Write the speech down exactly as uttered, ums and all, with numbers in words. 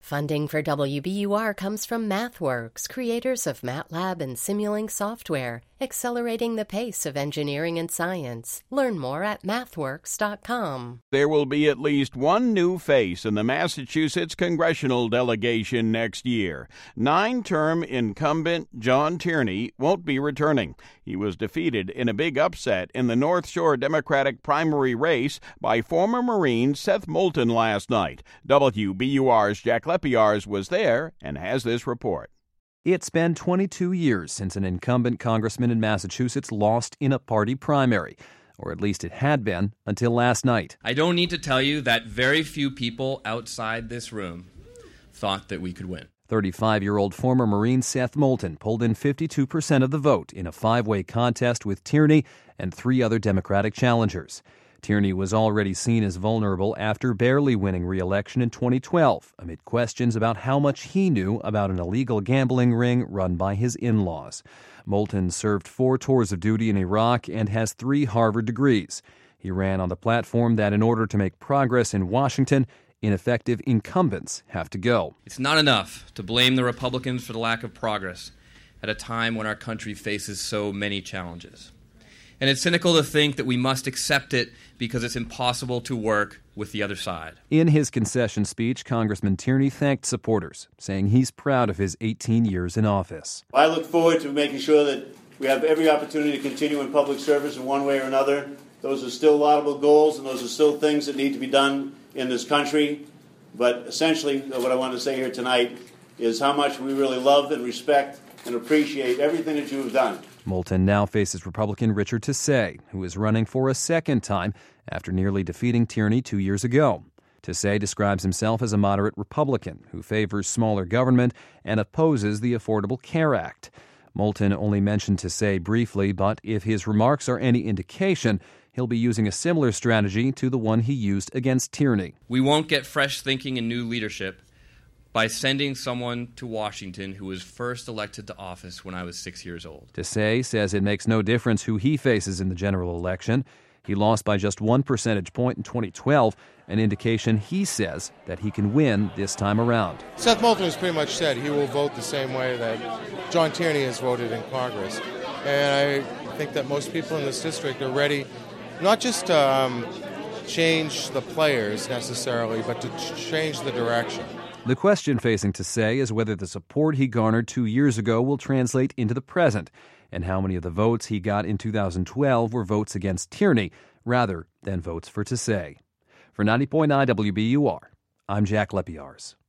Funding for W B U R comes from MathWorks, creators of MATLAB and Simulink software, accelerating the pace of engineering and science. Learn more at mathworks dot com. There will be at least one new face in the Massachusetts congressional delegation next year. Nine-term incumbent John Tierney won't be returning. He was defeated in a big upset in the North Shore Democratic primary race by former Marine Seth Moulton last night. W B U R's Jack Lepiarz was there and has this report. It's been twenty-two years since an incumbent congressman in Massachusetts lost in a party primary, or at least it had been until last night. I don't need to tell you that very few people outside this room thought that we could win. thirty-five-year-old former Marine Seth Moulton pulled in fifty-two percent of the vote in a five-way contest with Tierney and three other Democratic challengers. Tierney was already seen as vulnerable after barely winning re-election in twenty twelve, amid questions about how much he knew about an illegal gambling ring run by his in-laws. Moulton served four tours of duty in Iraq and has three Harvard degrees. He ran on the platform that in order to make progress in Washington, ineffective incumbents have to go. It's not enough to blame the Republicans for the lack of progress at a time when our country faces so many challenges. And it's cynical to think that we must accept it because it's impossible to work with the other side. In his concession speech, Congressman Tierney thanked supporters, saying he's proud of his eighteen years in office. I look forward to making sure that we have every opportunity to continue in public service in one way or another. Those are still laudable goals, and those are still things that need to be done in this country. But essentially, what I want to say here tonight is how much we really love and respect and appreciate everything that you have done. Moulton now faces Republican Richard Tassé, who is running for a second time after nearly defeating Tierney two years ago. Tassé describes himself as a moderate Republican who favors smaller government and opposes the Affordable Care Act. Moulton only mentioned Tassé briefly, but if his remarks are any indication, he'll be using a similar strategy to the one he used against Tierney. We won't get fresh thinking and new leadership by sending someone to Washington who was first elected to office when I was six years old. Tassé says it makes no difference who he faces in the general election. He lost by just one percentage point in twenty twelve, an indication he says that he can win this time around. Seth Moulton has pretty much said he will vote the same way that John Tierney has voted in Congress. And I think that most people in this district are ready not just to um, change the players necessarily, but to ch- change the direction. The question facing Tassé is whether the support he garnered two years ago will translate into the present, and how many of the votes he got in two thousand twelve were votes against Tierney rather than votes for Tassé. For ninety point nine W B U R, I'm Jack Lepiarz.